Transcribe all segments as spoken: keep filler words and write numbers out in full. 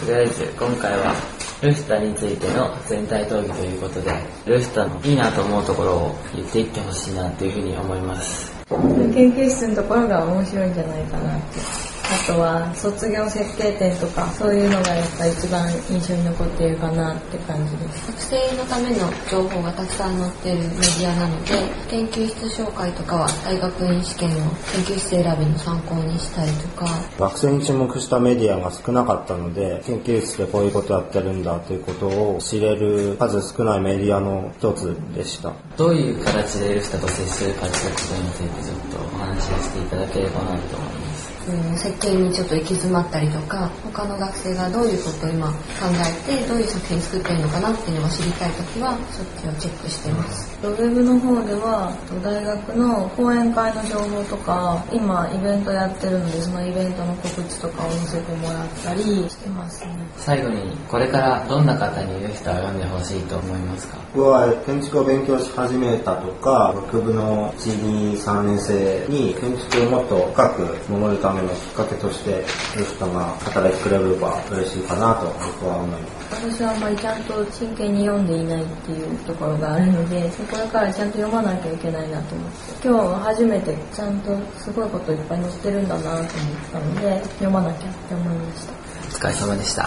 りあえず今回はルスタについての全体討議ということで、ルスタのいいなと思うところを言っていってほしいなというふうに思います。 研究室のところが面白いんじゃないかなって。あとは卒業設計展とかそういうのがやっぱ一番印象に残っているかなって感じです。 学生のための情報がたくさん載っているメディアなので、研究室紹介とかは大学院試験の研究室選びの参考にしたりとか。 学生に注目したメディアが少なかったので、研究室でこういうことやってるんだということを知れる数少ないメディアの一つでした。 どういう形でルスタと接するかということについてちょっとお話ししていただければなと思います。 うん、設計にちょっと行き詰まったりとか、他の学生がどういうことを今考えてどういう作品作ってるのかなっていうのを知りたいときはそっちをチェックしてます。 ウェブの方では大学の講演会の情報とか、今イベントやってるのでそのイベントの告知とかを見せてもらったりしてますね。 最後にこれからどんな方にルスタを読んでほしいと思いますか？ 僕は建築を勉強し始めたとか、学部のいち、に、さんねん生に建築をもっと深く守るためのきっかけとしてルスタが働いてくれれば嬉しいかなと僕は思います。 私はあんまりちゃんと真剣に読んでいないっていうところがあるので、これからちゃんと読まなきゃいけないなと思って、今日初めてちゃんとすごいこといっぱい載ってるんだなと思ったので読まなきゃって思いました。 お疲れ様でした。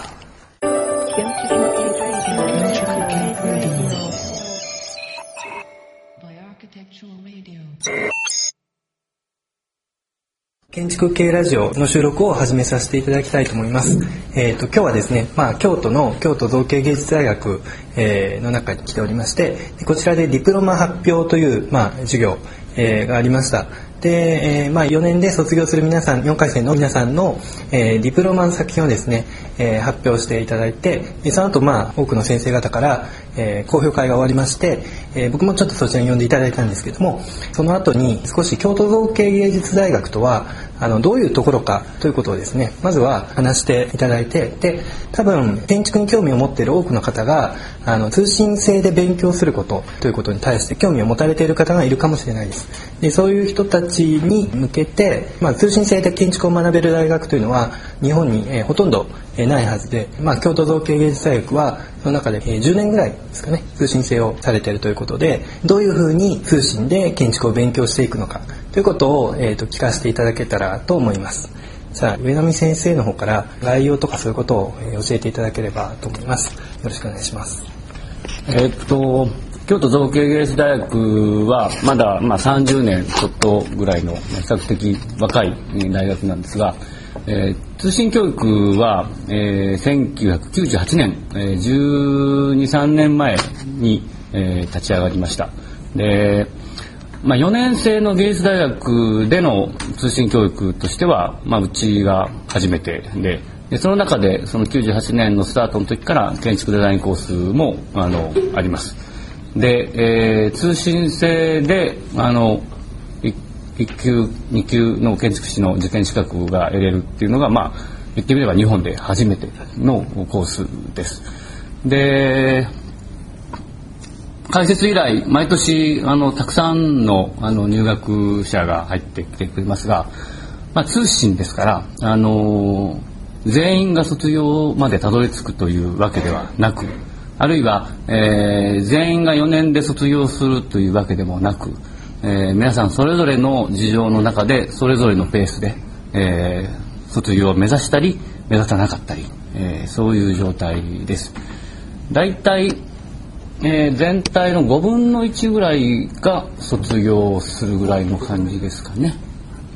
建築系ラジオの収録を始めさせていただきたいと思います。えー、と今日はですね、まあ、京都の京都造形芸術大学、えー、の中に来ておりまして、こちらでディプロマ発表という、まあ、授業、えー、がありました。で、えーまあ、よねんで卒業する皆さん、よんかい生の皆さんの、えー、ディプロマの作品をですね、えー、発表していただいて、その後、まあ、多くの先生方から、えー、講評会が終わりまして、えー、僕もちょっとそちらに呼んでいただいたんですけども、その後に少し京都造形芸術大学とはあのどういうところかということをですね、まずは話していただいて、で多分建築に興味を持っている多くの方があの通信制で勉強することということに対して興味を持たれている方がいるかもしれないです。でそういう人たちに向けて、まあ、通信制で建築を学べる大学というのは日本に、えー、ほとんど、えー、ないはずで、まあ、京都造形芸術大学はその中で、えー、じゅうねんぐらいですかね、通信制をされているということで、どういうふうに通信で建築を勉強していくのかということを、えー、と聞かせていただけたらと思います。さあ上波先生の方から概要とかそういうことを、えー、教えていただければと思います。よろしくお願いします。 えー、っと京都造形芸術大学はまだ、まあ、さんじゅうねんちょっとぐらいの比較的若い大学なんですが、えー、通信教育は、えー、せんきゅうひゃくきゅうじゅうはちねん、えー、じゅうに、さんねんまえに、えー、立ち上がりました。で、まあ、よねん生の芸術大学での通信教育としては、まあ、うちが初めてで、でその中でそのきゅうじゅうはちねんのスタートの時から建築デザインコースも あのあります。で、えー、通信制であのいっ級に級の建築士の受験資格が得れるっていうのが、まあ言ってみれば日本で初めてのコースです。で開設以来毎年あのたくさんのあの入学者が入ってきてくれますが、まあ、通信ですからあの全員が卒業までたどり着くというわけではなく、あるいは、えー、全員がよねんで卒業するというわけでもなく、えー、皆さんそれぞれの事情の中でそれぞれのペースで、えー、卒業を目指したり目指さなかったり、えー、そういう状態です。だいたい、えー、全体のごぶんのいちぐらいが卒業するぐらいの感じですかね。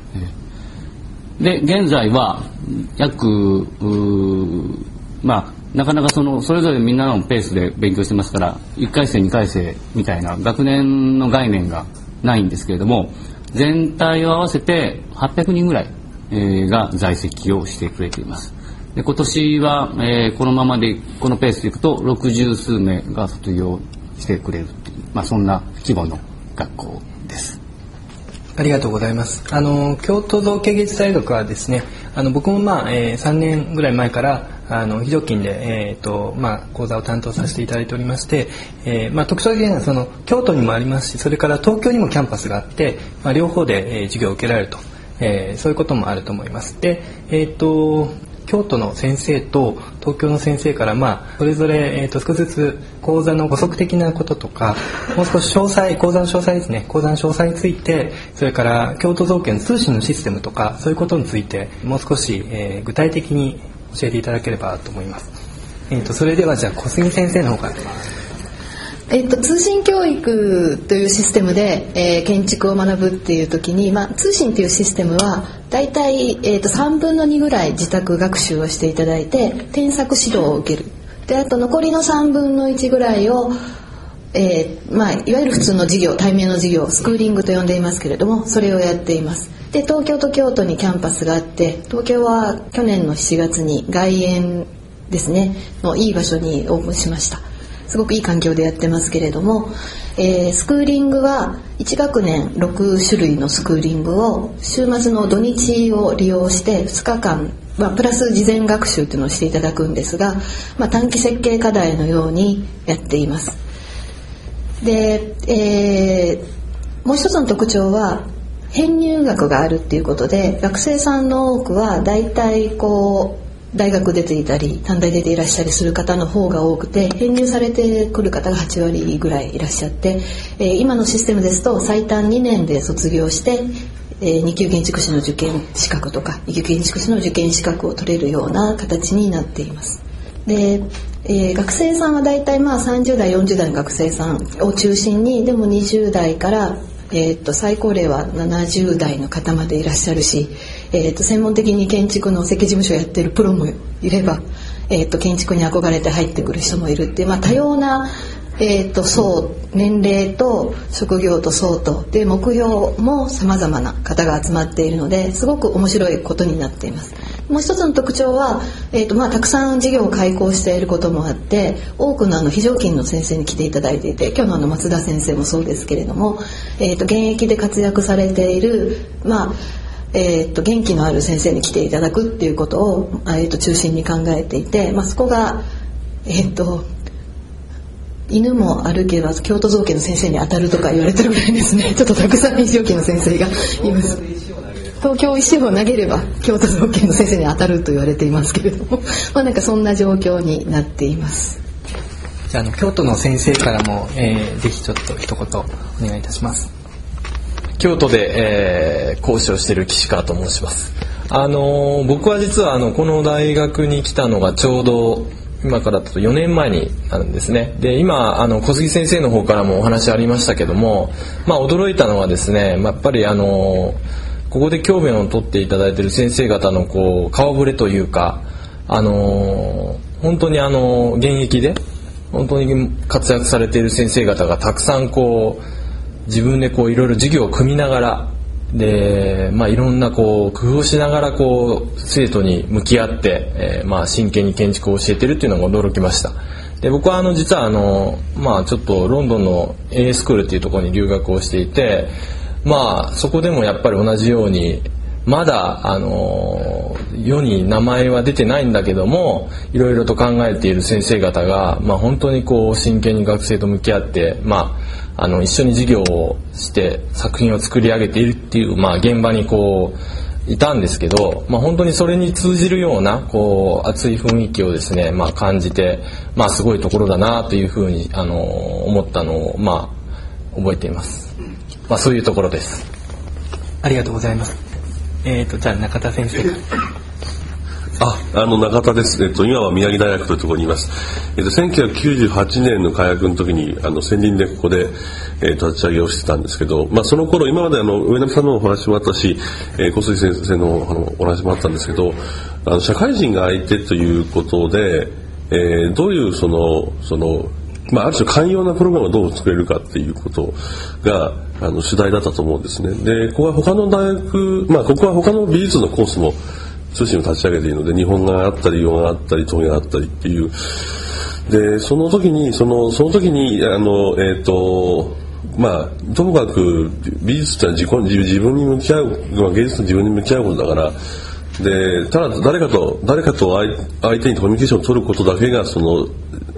で現在は約まあなかなかそのそれぞれみんなのペースで勉強してますから、いっかい生にかい生みたいな学年の概念がないんですけれども、全体を合わせてはっぴゃくにんぐらい、えー、が在籍をしてくれています。で今年は、えー、このままでこのペースでいくとろくじゅうすうめいが卒業してくれるっていう、まあ、そんな規模の学校です。 ありがとうございます。あの京都造形芸術大学はですね、あの僕も、まあえー、さんねんぐらい前からあの非常勤で、えーとまあ、講座を担当させていただいておりまして、えーまあ、特徴的なのはその京都にもありますし、それから東京にもキャンパスがあって、まあ、両方で、えー、授業を受けられると、えー、そういうこともあると思います。で、えーと京都の先生と東京の先生から、まあ、それぞれ、えー、と少しずつ講座の補足的なこととか、もう少し詳細、講座の詳細ですね、講座の詳細について、それから京都造形の通信のシステムとか、そういうことについてもう少し、えー、具体的に教えていただければと思います。えー、とそれではじゃあ小杉先生の方から。 えっと、通信教育というシステムで、えー、建築を学ぶっていう時に、まあ、通信というシステムはだいたい、えー、とさんぶんのにぐらい自宅学習をしていただいて添削指導を受ける。であと残りのさんぶんのいちぐらいを、えーまあ、いわゆる普通の授業、対面の授業、スクーリングと呼んでいますけれども、それをやっています。で東京と京都にキャンパスがあって、東京は去年のしちがつに外苑ですねのいい場所にオープンしました。すごくいい環境でやってますけれども、えー、スクーリングはいち学年ろくしゅるいのスクーリングを週末の土日を利用してふつかかん、まあ、プラス事前学習というのをしていただくんですが、まあ、短期設計課題のようにやっています。で、えー、もう一つの特徴は編入学があるっていうことで、学生さんの多くはだいたいこう大学出ていたり短大出ていらっしゃりする方の方が多くて、編入されてくる方がはちわりぐらいいらっしゃって、えー、今のシステムですと最短にねんで卒業して、えー、に級建築士の受験資格とかいっ級建築士の受験資格を取れるような形になっています。で、えー、学生さんはだいたいまあさんじゅうだいよんじゅうだいの学生さんを中心に、でもにじゅう代からえー、と最高齢はななじゅう代の方までいらっしゃるし、えー、と専門的に建築の設計事務所をやっているプロもいれば、えー、と建築に憧れて入ってくる人もいるっていう、まあ、多様な、えー、と層、年齢と職業と層とで目標も様々な方が集まっているので、すごく面白いことになっています。もう一つの特徴は、えーとまあ、たくさん授業を開講していることもあって、多くのあの非常勤の先生に来ていただいていて、今日のあの松田先生もそうですけれども、えーと現役で活躍されている、まあえーと元気のある先生に来ていただくっていうことを、えーと中心に考えていて、まあ、そこが、えーと犬も歩けば京都造形の先生に当たるとか言われてるぐらいですね。ちょっとたくさん非常勤の先生がいます。東京石を投げれば京都造形の先生に当たると言われていますけれども、まあなんかそんな状況になっています。 じゃあ、あの京都の先生からも、えー、ぜひちょっと一言お願いいたします。 京都で、えー、講師をしている岸川と申します。あのー、僕は実はあのこの大学に来たのがちょうど今からだとよねんまえになるんですね。で、今あの小杉先生の方からもお話ありましたけども、まあ驚いたのはですね、まあ、やっぱりあのここで教鞭を取っていただいている先生方のこう顔ぶれというか、あの本当にあの現役で本当に活躍されている先生方がたくさんこう自分でこういろいろ授業を組みながらで、まあ、いろんなこう工夫をしながらこう生徒に向き合って、えー、まあ真剣に建築を教えているっていうのが驚きました。で、僕はあの実はあの、まあ、ちょっとロンドンの エーエー スクールっていうところに留学をしていて、まあ、そこでもやっぱり同じようにまだあの世に名前は出てないんだけども、いろいろと考えている先生方が、まあ、本当にこう真剣に学生と向き合って、まああの一緒に授業をして作品を作り上げているっていう、まあ、現場にこういたんですけど、まあ、本当にそれに通じるようなこう熱い雰囲気をですね、まあ、感じて、まあ、すごいところだなというふうにあの思ったのを、まあ、覚えています。まあ、そういうところです。 ありがとうございます。えーと、じゃあ中田先生。 あ、あの中田です。えっと今は宮城大学というところにいます。えっとせんきゅうひゃくきゅうじゅうはちねんの開学の時にあの専任でここで、えー、と立ち上げをしてたんですけど、まあその頃今まであの上波さんのお話もあったし、えー、小杉先生のあのお話もあったんですけど、あの社会人が相手ということで、えー、どういうそのそのまあ、ある種寛容なプログラムをどう作れるかっていうことがあの主題だったと思うんですね。で、ここは他の大学、まあここは他の美術のコースも通信を立ち上げているので、日本画があったり洋画があったり陶芸があったりっていうで、その時にそのその時にあのえっ、ー、とまあともかく美術ってのは自己自分に向き合う、まあ、芸術と自分に向き合うことだから。で、ただ誰かと誰かと相手にコミュニケーションを取ることだけがその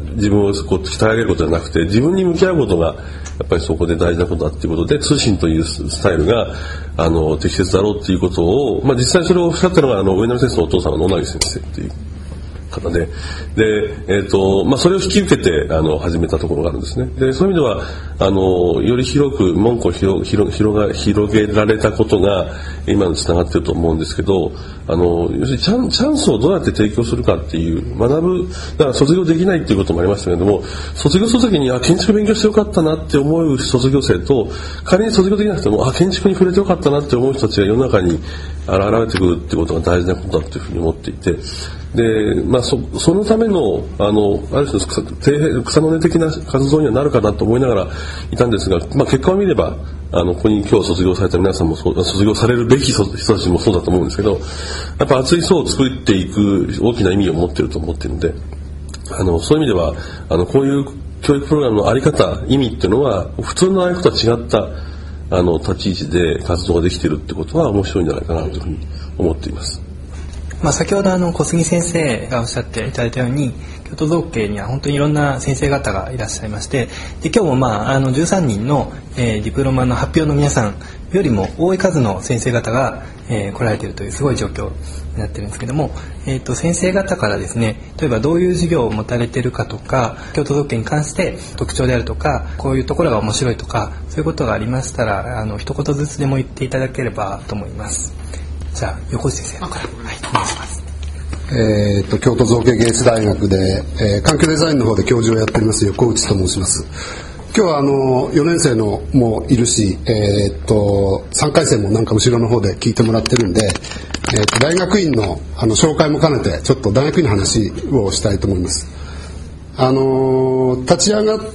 自分をこう鍛え上げることじゃなくて、自分に向き合うことがやっぱりそこで大事なことだっていうことで、通信というスタイルがあの適切だろうっていうことを、まあ、実際それをおっしゃったのがあの上波先生のお父さんの野薙先生っていう方で、で、えーとまあ、それを引き受けてあの始めたところがあるんですね。で、そういう意味ではあのより広く門戸を広広広が広げられたことが今につながっていると思うんですけど、あの要するにチャン、チャンスをどうやって提供するかっていう学ぶ、だから卒業できないっていうこともありましたけれども、卒業するときにあ建築勉強してよかったなって思う卒業生と、仮に卒業できなくてもあ建築に触れてよかったなって思う人たちが世の中に現れてくるってことが大事なことだというふうに思っていて、で、まあ、そ, そのための あ, のある種の草の根的な活動にはなるかなと思いながらいたんですが、まあ、結果を見ればあのここに今日卒業された皆さんもそう、卒業されるべき人たちもそうだと思うんですけど、やっぱ熱い層を作っていく大きな意味を持っていると思っているので、あのそういう意味ではあのこういう教育プログラムのあり方、意味っていうのは普通のああいうこととは違ったあの立ち位置で活動ができているってことは面白いんじゃないかなというふうに思っています。 まあ、先ほどあの小杉先生がおっしゃっていただいたように、京都造形には本当にいろんな先生方がいらっしゃいまして、で今日もまああのじゅうさんにんの、えー、ディプロマの発表の皆さんよりも多い数の先生方が、えー、来られているというすごい状況になっているんですけども、えー、と先生方からですね、例えばどういう授業を持たれているかとか、京都造形に関して特徴であるとか、こういうところが面白いとか、そういうことがありましたらあの一言ずつでも言っていただければと思います。じゃあ横内先生から、はい、お願いします。 えー、と京都造形芸術大学で、えー、環境デザインの方で教授をやっております横内と申します。今日はあのよねん生のもいるし、えー、とさんかい生もなんか後ろの方で聞いてもらってるんで、えー、と大学院 の, あの紹介も兼ねてちょっと大学院の話をしたいと思います。あの立ち上がって、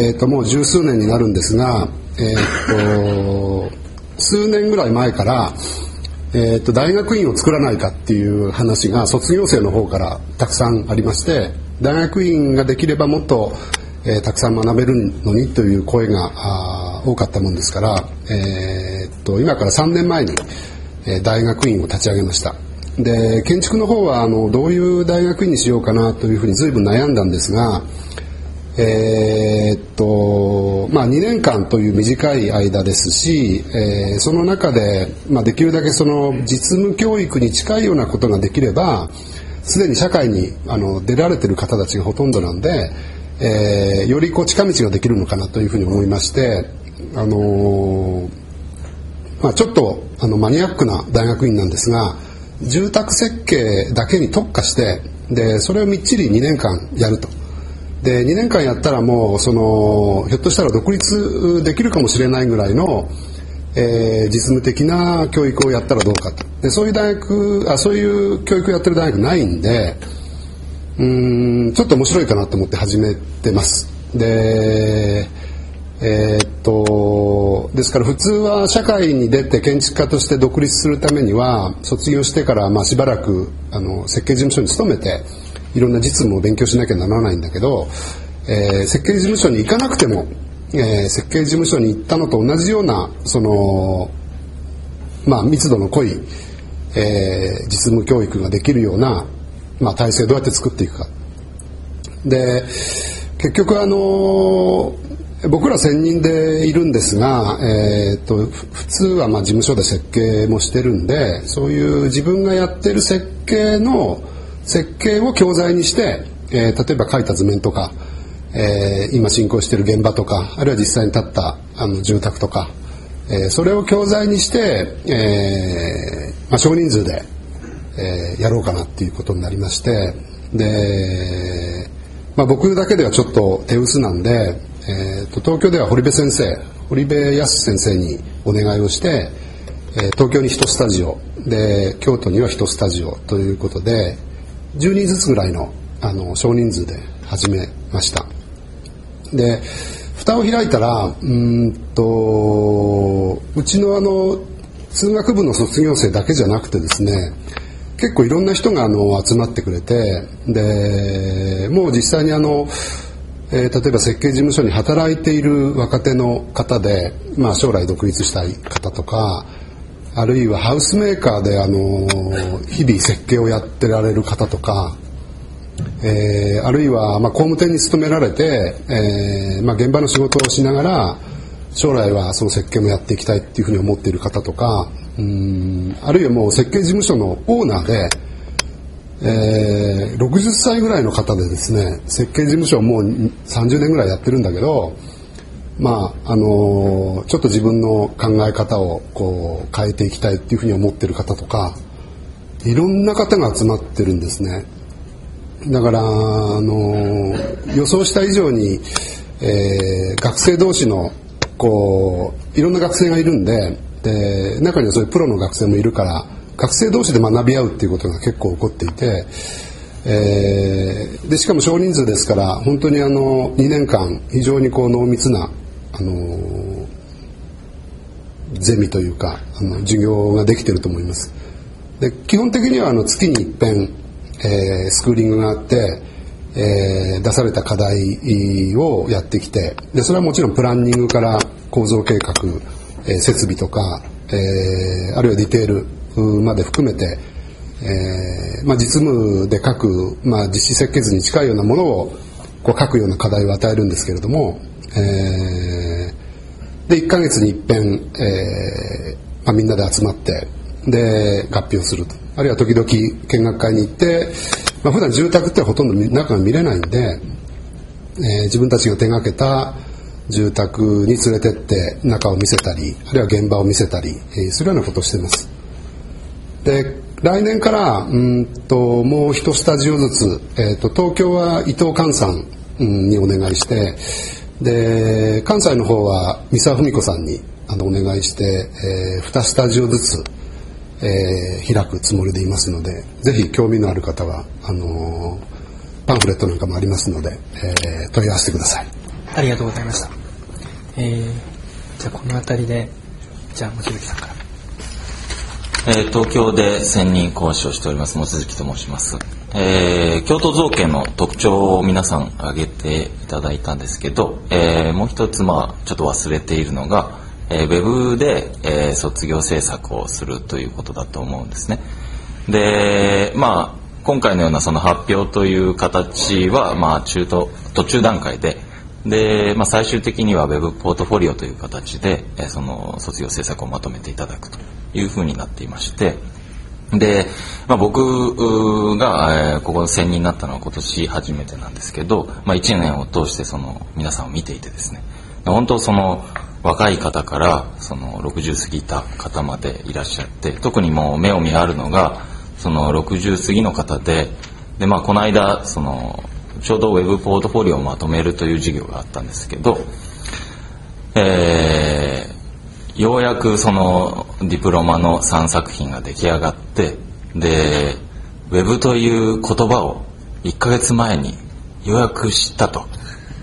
えー、ともう十数年になるんですが、えー、と数年ぐらい前からえー、と大学院を作らないかっていう話が卒業生の方からたくさんありまして、大学院ができればもっと、えー、たくさん学べるのにという声が多かったもんですから、えー、と今からさんねんまえに、えー、大学院を立ち上げました。で建築の方はあのどういう大学院にしようかなというふうに随分悩んだんですが、えーっとまあ、にねんかんという短い間ですし、えー、その中で、まあ、できるだけその実務教育に近いようなことができれば、すでに社会にあの出られている方たちがほとんどなんで、えー、よりこう近道ができるのかなというふうに思いまして、あのーまあ、ちょっとあのマニアックな大学院なんですが、住宅設計だけに特化して、でそれをみっちりにねんかんやると。でにねんかんやったらもうそのひょっとしたら独立できるかもしれないぐらいの、えー、実務的な教育をやったらどうかと。でそういう大学あそういう教育をやってる大学ないんで、うーんちょっと面白いかなと思って始めてます。でえー、っとですから普通は社会に出て建築家として独立するためには卒業してからまあしばらくあの設計事務所に勤めていろんな実務を勉強しなきゃならないんだけど、えー、設計事務所に行かなくても、えー、設計事務所に行ったのと同じようなその、まあ、密度の濃い、えー、実務教育ができるような、まあ、体制をどうやって作っていくか。で結局あの僕ら専任でいるんですが、えー、と普通はまあ事務所で設計もしてるんで、そういう自分がやってる設計の設計を教材にして、えー、例えば描いた図面とか、えー、今進行している現場とか、あるいは実際に建ったあの住宅とか、えー、それを教材にして、えーまあ、少人数で、えー、やろうかなっていうことになりまして、で、まあ、僕だけではちょっと手薄なんで、えー、と東京では堀部先生堀部康先生にお願いをして、えー、東京にいちスタジオで京都にはいちスタジオということでじゅうにんずつぐらい の, あの少人数で始めました。で蓋を開いたらうーんとうちのあの通学部の卒業生だけじゃなくてですね、結構いろんな人があの集まってくれて、でもう実際にあの、えー、例えば設計事務所に働いている若手の方で、まあ、将来独立したい方とか、あるいはハウスメーカーであの日々設計をやってられる方とか、 えー、あるいは、まあ、工務店に勤められて、えーまあ、現場の仕事をしながら将来はその設計もやっていきたいっていうふうに思っている方とか、うーんあるいはもう設計事務所のオーナーで、えー、ろくじゅっさいぐらいの方でですね、設計事務所をもうさんじゅうねんぐらいやってるんだけど、まああのー、ちょっと自分の考え方をこう変えていきたいっていうふうに思ってる方とか、いろんな方が集まってるんですね。だから、あのー、予想した以上に、えー、学生同士のこういろんな学生がいるんで、で中にはそういうプロの学生もいるから、学生同士で学び合うっていうことが結構起こっていて、えー、でしかも少人数ですから、本当にあのにねんかん非常にこう濃密なあのー、ゼミというかあの授業ができていると思います。で基本的にはあの月に一遍、えー、スクーリングがあって、えー、出された課題をやってきて、でそれはもちろんプランニングから構造計画、えー、設備とか、えー、あるいはディテールまで含めて、えーまあ、実務で書く、まあ、実施設計図に近いようなものをこう書くような課題を与えるんですけれども、えー、でいっかげつに一遍、えーまあ、みんなで集まってで合併をすると、あるいは時々見学会に行って、まあ、普段住宅ってほとんど中が見れないんで、えー、自分たちが手がけた住宅に連れてって中を見せたり、あるいは現場を見せたり、えー、するようなことをしています。で来年からうんともう一スタジオずつ、えー、と東京は伊藤寛さんにお願いして、で関西の方は三沢文子さんにあのお願いして、えー、にスタジオずつ、えー、開くつもりでいますので、ぜひ興味のある方はあのー、パンフレットなんかもありますので、えー、問い合わせてください。 ありがとうございました。えー、じゃあこの辺りで、じゃあ望月さんから。 えー、東京で専任講師をしております望月と申します。えー、京都造形の特徴を皆さん挙げていただいたんですけど、えー、もう一つまあちょっと忘れているのが、えー、ウェブで、えー、卒業制作をするということだと思うんですね。で、まあ今回のようなその発表という形はまあ中途途中段階で。で、まあ、最終的にはウェブポートフォリオという形で、えー、その卒業制作をまとめていただくというふうになっていまして、で、まあ、僕が、えー、ここの専任になったのは今年初めてなんですけど、まあ、いちねんを通してその皆さんを見ていてですね、本当その若い方からそのろくじゅう過ぎた方までいらっしゃって、特にもう目を見張るのがそのろくじゅう過ぎの方で、で、まあ、この間そのちょうどウェブポートフォリオをまとめるという授業があったんですけど、えー、ようやくそのディプロマのさんさく品が出来上がって、でウェブという言葉をいっかげつまえにようやく知ったと。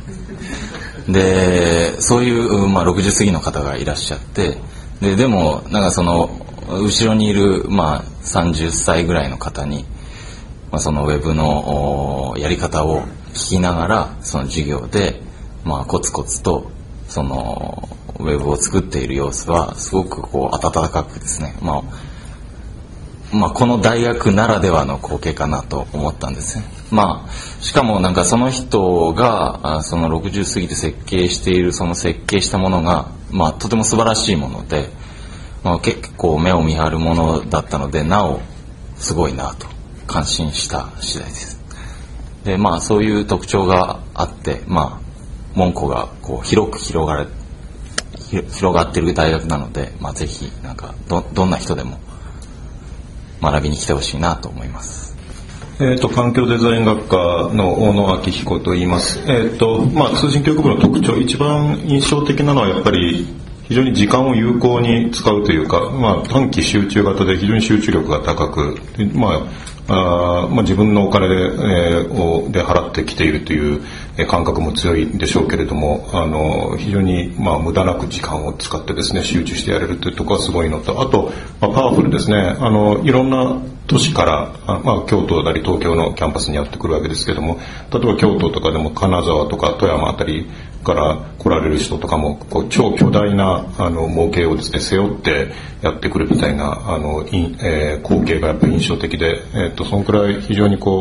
でそういう、まあ、ろくじゅう過ぎの方がいらっしゃって、ででもなんかその後ろにいる、まあ、さんじゅっさいぐらいの方に、まあ、そのウェブのやり方を聞きながらその授業で、まあ、コツコツとそのウェブを作っている様子はすごくこう温かくですね、まあまあ、この大学ならではの光景かなと思ったんですね。まあ、しかもなんかその人がそのろくじゅう過ぎて設計しているその設計したものが、まあ、とても素晴らしいもので、まあ、結構目を見張るものだったので、なおすごいなと感心した次第です。で、まあ、そういう特徴があって、まあ、門戸がこう広く広がる広がっている大学なので、まあ、ぜひなんか ど, どんな人でも学びに来てほしいなと思います。 えー、と環境デザイン学科の大野明彦と言います。えーとまあ、通信教育部の特徴、一番印象的なのはやっぱり非常に時間を有効に使うというか、まあ、短期集中型で非常に集中力が高く、まああまあ、自分のお金で、えー、をで払ってきているという感覚も強いでしょうけれども、あの非常に、まあ、無駄なく時間を使ってですね集中してやれるというところはすごいのと、あと、まあ、パワフルですね。あのいろんな都市からあ、まあ、京都なり東京のキャンパスにやってくるわけですけども、例えば京都とかでも金沢とか富山あたりから来られる人とかもこう超巨大なあの模型をですね背負ってやってくるみたいなあの、えー、光景がやっぱり印象的で、えー、とそのくらい非常にこう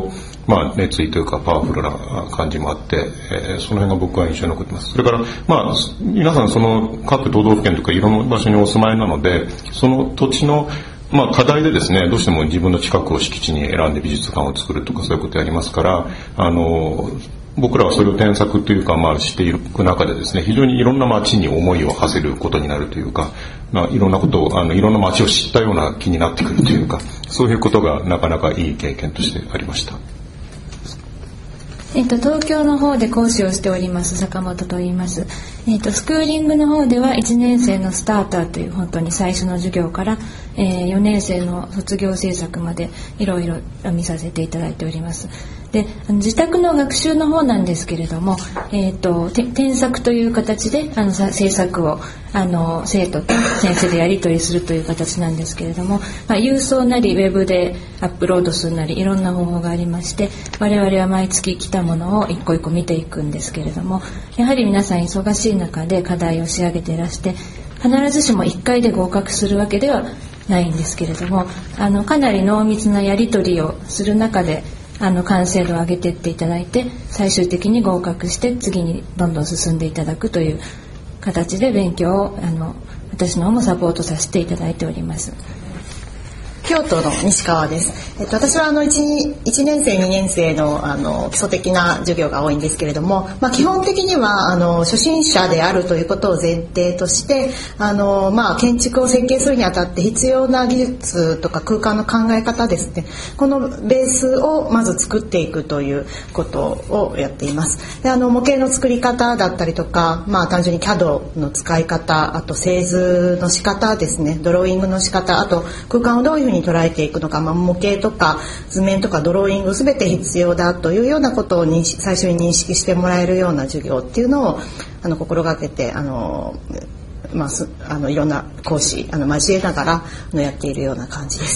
まあ、熱意というかパワフルな感じもあって、えー、その辺が僕は印象に残ってます。それから、まあ、皆さんその各都道府県とかいろんな場所にお住まいなので、その土地のまあ、課題でですね、どうしても自分の近くを敷地に選んで美術館を作るとかそういうことやりますから、あの僕らはそれを添削というか、まあ、していく中でですね、非常にいろんな街に思いを馳せることになるというか、まあ、いろんなことをあのいろんな街を知ったような気になってくるというか、そういうことがなかなかいい経験としてありました。 えっと、東京の方で講師をしております坂本と言います。えっと、スクーリングの方ではいちねん生のスターターという本当に最初の授業から、えー、よねん生の卒業制作までいろいろ見させていただいております。で、あの自宅の学習の方なんですけれども、えっと、添削という形であの制作をあの生徒と先生でやり取りするという形なんですけれども、まあ、郵送なりウェブでアップロードするなりいろんな方法がありまして、我々は毎月来たものを一個一個見ていくんですけれども、やはり皆さん忙しい中で課題を仕上げていらして必ずしもいっかいで合格するわけではないんですけれども、あのかなり濃密なやり取りをする中であの完成度を上げていっていただいて、最終的に合格して次にどんどん進んでいただくという形で勉強をあの私の方もサポートさせていただいております。 京都の西川です。えっと、私はあの 1, 1年生にねん生 の, あの基礎的な授業が多いんですけれども、まあ、基本的にはあの初心者であるということを前提としてあの、まあ、建築を設計するにあたって必要な技術とか空間の考え方ですね、このベースをまず作っていくということをやっています。で、あの模型の作り方だったりとか、まあ、単純に キャド の使い方、あと製図の仕方ですね、ドローイングの仕方、あと空間をどういうふうに捉えていくのか、まあ、模型とか図面とかドローイング全て必要だというようなことを認識最初に認識してもらえるような授業っていうのをあの心がけてあの、まあ、あのいろんな講師あの交えながらあのやっているような感じです。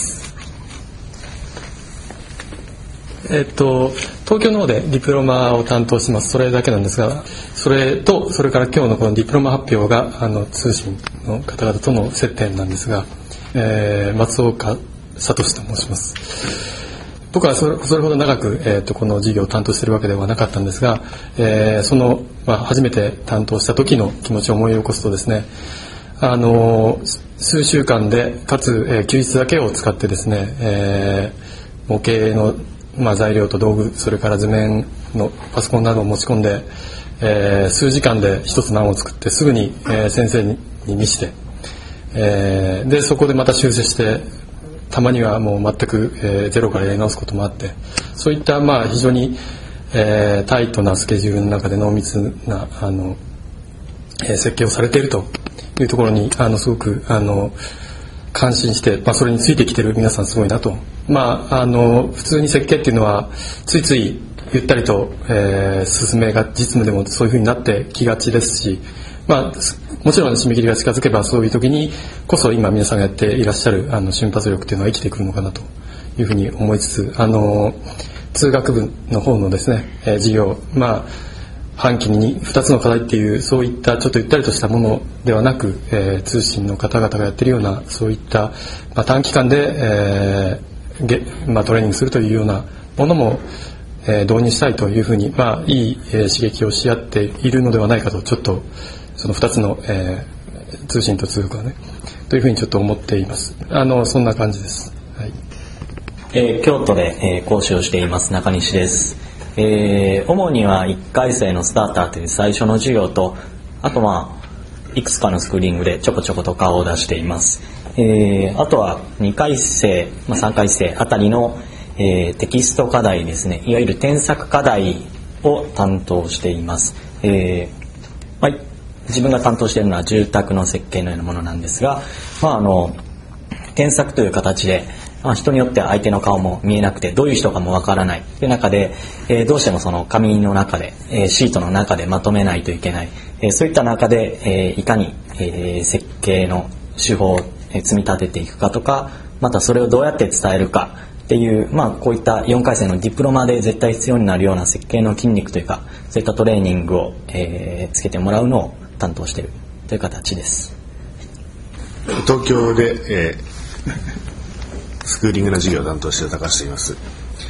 えっと、東京の方でディプロマを担当してます。それだけなんですが、それとそれから今日のこのディプロマ発表があの通信の方々との接点なんですが、えー、松岡聡と申します。僕はそ れ, それほど長く、えー、とこの授業を担当しているわけではなかったんですが、えー、その、まあ、初めて担当した時の気持ちを思い起こすとですね、あの数週間でかつ、えー、休日だけを使ってですね、えー、模型の、まあ、材料と道具、それから図面のパソコンなどを持ち込んで、えー、数時間で一つの案を作ってすぐに、えー、先生に見して、えー、でそこでまた修正して、たまにはもう全く、えー、ゼロからやり直すこともあって、そういったまあ非常に、えー、タイトなスケジュールの中で濃密なあの、えー、設計をされているというところにあのすごくあの感心して、まあ、それについてきている皆さんすごいなと。まあ、あの普通に設計っていうのはついついゆったりと、えー、進めが実務でもそういうふうになってきがちですし、まあ、もちろん締め切りが近づけばそういう時にこそ今皆さんがやっていらっしゃるあの瞬発力というのは生きてくるのかなというふうに思いつつ、あの通学部の方のですね、えー、授業、まあ、半期にふたつの課題っていうそういったちょっとゆったりとしたものではなく、えー、通信の方々がやっているようなそういった、まあ、短期間で、えーげまあ、トレーニングするというようなものもえー、導入したいというふうに、まあ、いい、えー、刺激をし合っているのではないかとちょっとそのふたつの、えー、通信と通学はねというふうにちょっと思っています。あのそんな感じです、はい。 えー、京都で、えー、講師をしています中西です。えー、主にはいっかい生のスターターという最初の授業と、あとはいくつかのスクリーニングでちょこちょこと顔を出しています。えー、あとはにかい生、まあ、さんかい生あたりのえー、テキスト課題ですね、いわゆる添削課題を担当しています。えーまあ、自分が担当しているのは住宅の設計のようなものなんですが、まあ、あの添削という形で、まあ、人によっては相手の顔も見えなくてどういう人かもわからないという中で、えー、どうしてもその紙の中で、えー、シートの中でまとめないといけない、えー、そういった中で、えー、いかに、えー、設計の手法を積み立てていくかとか、またそれをどうやって伝えるかっていう、まあ、こういったよんかい生のディプロマで絶対必要になるような設計の筋肉というか、そういったトレーニングを、えー、つけてもらうのを担当しているという形です。 東京で、えー、スクーリングの授業を担当している高橋と言います。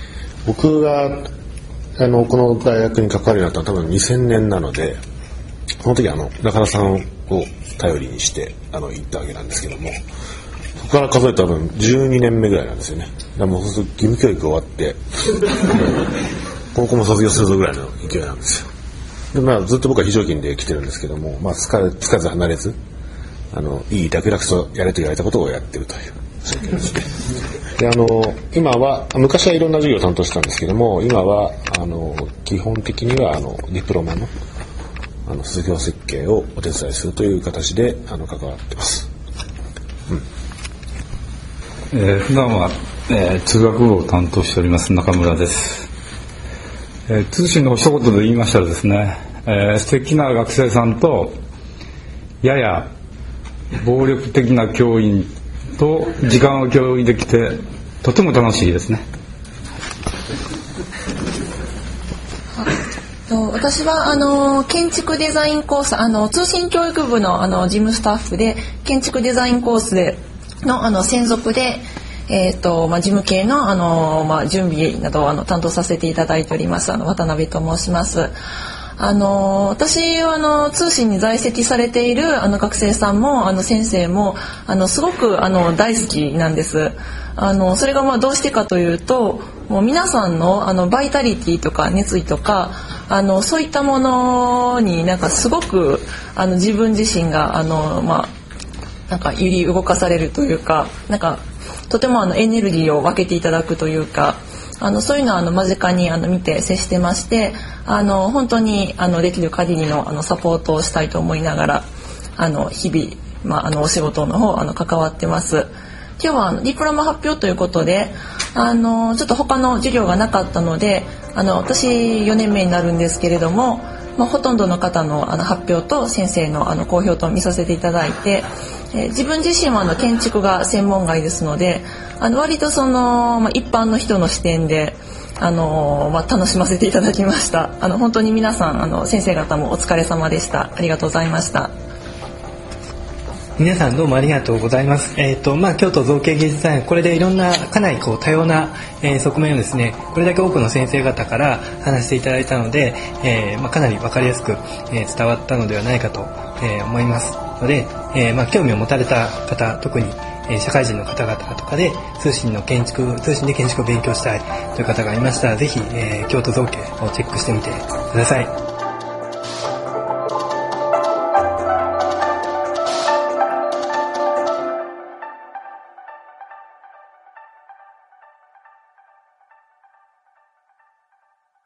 僕があのこの大学に関わるようになったのは多分にせんねんなので、その時あの中田さんを頼りにしてあの行ったわけなんですけども、そこから数えたら多分じゅうにねんめぐらいなんですよね。だからもうそうすると義務教育終わって高校も卒業するぞぐらいの勢いなんですよ。で、まあ、ずっと僕は非常勤で来てるんですけども、まあ、つかつかず離れずあのいい楽々とやれと言われたことをやってるという状況ですね。で、あの今は昔はいろんな授業を担当してたんですけども、今はあの基本的にはあのディプロマのあの卒業設計をお手伝いするという形であの関わってます。 うん、えー、普段は、えー、通学部を担当しております中村です。えー、通信の一言で言いましたらですね、えー、素敵な学生さんとやや暴力的な教員と時間を共有できてとても楽しいですね。 私はあの建築デザインコース、あの通信教育部のあの事務スタッフで建築デザインコースでのあの専属で、えーとまあ、事務系のあの、まあ、準備などをあの担当させていただいておりますあの渡辺と申します。あの私はあの通信に在籍されているあの学生さんもあの先生もあのすごくあの大好きなんです。あのそれがまあどうしてかというと、もう皆さんのあのバイタリティとか熱意とかあのそういったものになんかすごくあの自分自身があの、まあ、なんか揺り動かされるというか、なんかとてもあのエネルギーを分けていただくというか、あのそういうのをあの間近にあの見て接してまして、あの本当にあのできる限りのあのサポートをしたいと思いながらあの日々、まあ、あのお仕事の方あの関わってます。今日はあのディプロマ発表ということで、あのちょっと他の授業がなかったので、あの私よねんめになるんですけれども、まあ、ほとんどの方のあの発表と先生のあの講評と見させていただいて、えー、自分自身はあの建築が専門外ですので、あの割とその、まあ、一般の人の視点であの、まあ、楽しませていただきました。あの本当に皆さんあの先生方もお疲れ様でした。ありがとうございました。 皆さんどうもありがとうございます。えっとまあ京都造形芸術大学、これでいろんなかなりこう多様な、えー、側面をですね、これだけ多くの先生方から話していただいたので、えーまあ、かなり分かりやすく、えー、伝わったのではないかと、えー、思いますので、えーまあ、興味を持たれた方、特に、えー、社会人の方々とかで通信の建築通信で建築を勉強したいという方がいましたら、ぜひ、えー、京都造形をチェックしてみてください。